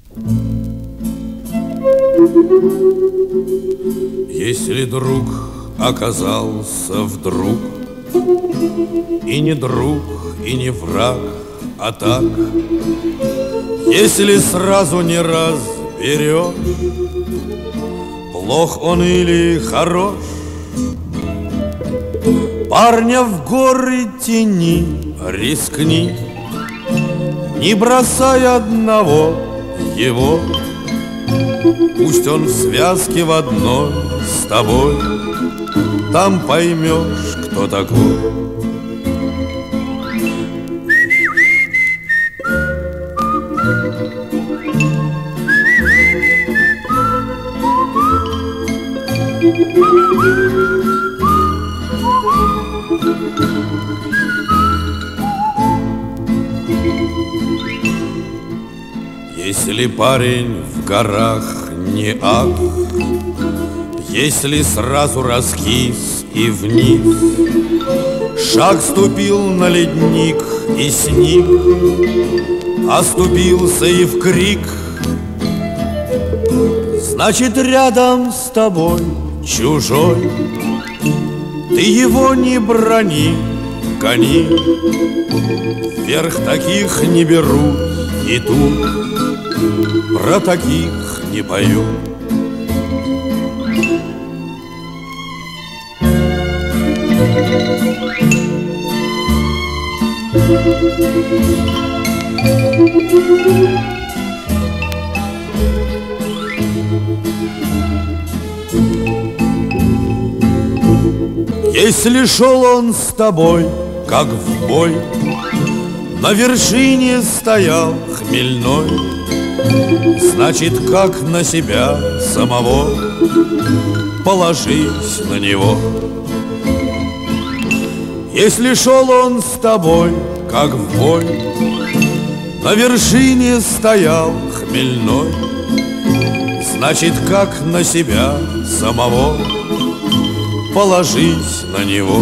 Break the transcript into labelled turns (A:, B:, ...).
A: Если друг оказался вдруг и не друг, и не враг, а так, если сразу не разберешь, плох он или хорош, парня в горы тяни, рискни, не бросай одного его. Пусть он в связке в одной с тобой, там поймешь, кто такой. Если парень в горах не ад, если сразу раскис и вниз, шаг ступил на ледник и сник, оступился и в крик, значит, рядом с тобой чужой, ты его не брони, гони, вверх таких не берут, и тут про таких не пою. Если шел он с тобой, как в бой, на вершине стоял хмельной, значит, как на себя самого, положись на него. Если шел он с тобой, как в бой, на вершине стоял хмельной, значит, как на себя самого, положись на него.